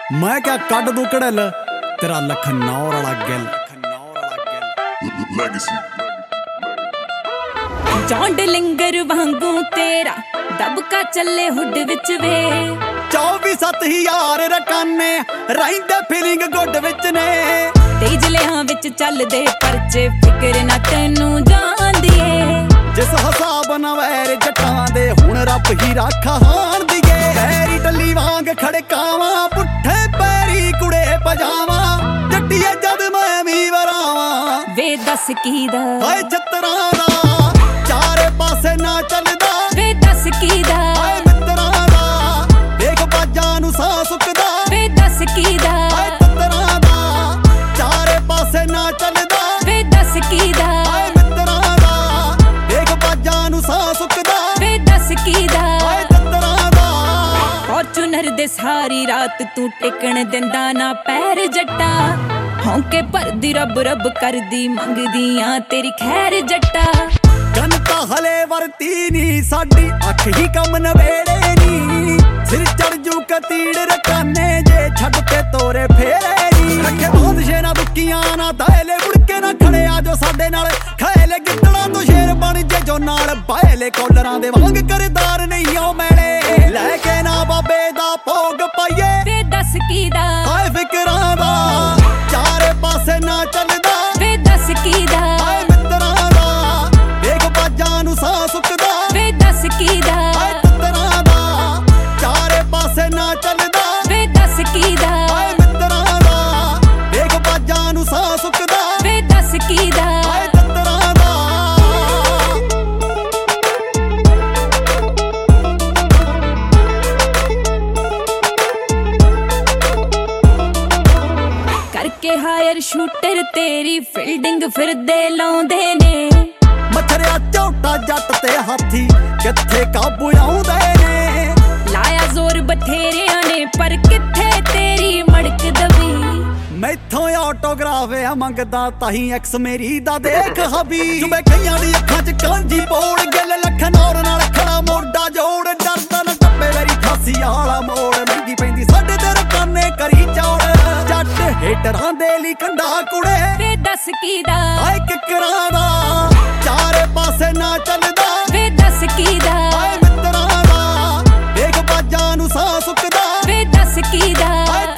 मैं क्या कट दू कड़ल तेरा लखनौर वाला गिल। जॉन्ड लिंगर वांगू तेरा दबका चले हुड विच वे 24,000 रकाने रहिंदे फीलिंग गुड विच ने तेज लिहां विच चलदे परचे फिकर ना तैनू जांदी ए जिस हिसाब नाल वैर जट्टां दे हुण रब ही राखा हाण दीए पैरी टल्ली वांग खड़कावां पुट्ठे पैरी कुड़े पजावां जट्टीए जद मैं भी वरावां वे दस कीदा हाय छतरां दा चारे पासे ना चलदा वे दस कीदा हाय मित्तरां दा देख बाजां नूं सां सुकदा वे दस कीदा हाय छतरां दा चारे पासे ना चलदा वे दस कीदा हाय मित्तरां दा देख बाजां नूं सां सुकदा वे दस कीदा हाय छतरां दा फॉर्चूनर दे सारी रात तू टिकण दिंदा ना पैर जट्टा हौंके भरदी रब रब करदी मंगदियां तेरी खैर जट्टा जनता हले वरती नी साडी अख ही कम नवेड़े नी सिर चढ़ जू कतीड़ रकाने जे छड़ के तोरे फेरे नी रखे बहुत शेरा दुखियां ना दायले मुड़के ना खड़े आ जो साडे नाल खाएले गिद्धड़ा तो शेर बन जे जो नाल बायले कॉलरां दे वांग करदार नहीं ओ मैले लेके ना बाबे दा भोग पाइए वे दस कीदा हाय फिकरां दा चारे पासे ना चलदा वे दस कीदा हाय मित्तरां दा देख बाजां नूं सां सुकदा वे दस कीदा हाय छतरां दा चारे पासे ना चलदा वे दस कीदा हाय मित्तरां दा देख बाजां नूं सां सुकदा वे दस कीदा हाय छतरां दा करके हायर शूटर तेरी फील्डिंग फिरदे लाउंदे ने मछरिया झोटा जट ते हाथी कित्थे काबू आउंदे ने लाया जोर बथेरियां ने पर कित्थे तेरी मड़क दबी मैथों ऑटोग्राफ आ मंगदा ताही एक्स मेरी दा देख हबी जुबे कईयां दी अखां च कांजी पौड़ गिल लखनौर नाल खड़ा मोढा जोड़ डरदा ना टप्पे मेरी फासी आला मोड़ महंगी पैंदी साडे ते रकाने करी चौड़ जट हेटरां दे ली कंडा कुड़े वे दस कीदा हाय किकरां दा चारे पासे ना चलदा वे दस कीदा हाय मित्तरां दा देख बाजां नूं सां सुकदा वे दस कीदा हाय